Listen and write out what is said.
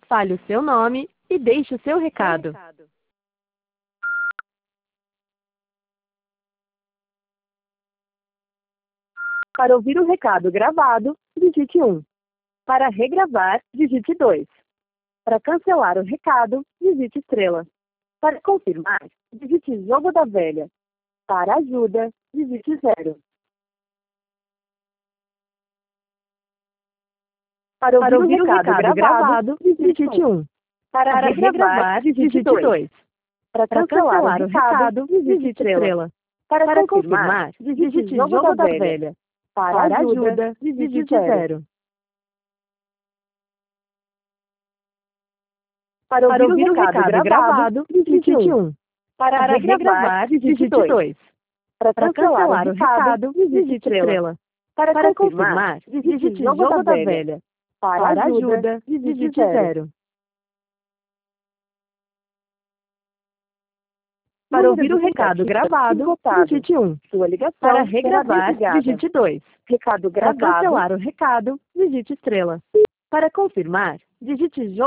Fale o seu nome e deixe o seu recado. Para ouvir o recado gravado, digite 1. Para regravar, digite 2. Para cancelar o recado, digite estrela. Para confirmar, digite jogo da velha. Para ajuda, digite 0. Para ouvir o recado gravado, digite 1. Para regravar, digite 2. Para cancelar o recado, digite estrela. Para confirmar, digite jogo da velha. Para ajuda, digite 0. Para ouvir o recado gravado, digite 1. Para regravar, digite 2. Para cancelar o recado, digite estrela. Para confirmar, digite jogo da velha. Para ajuda, digite 0. Para ouvir o recado gravado, digite 1. Sua ligação Para regravar, será desligada. digite 2. Recado Para gravado. cancelar o recado, digite estrela. Para confirmar, digite jogo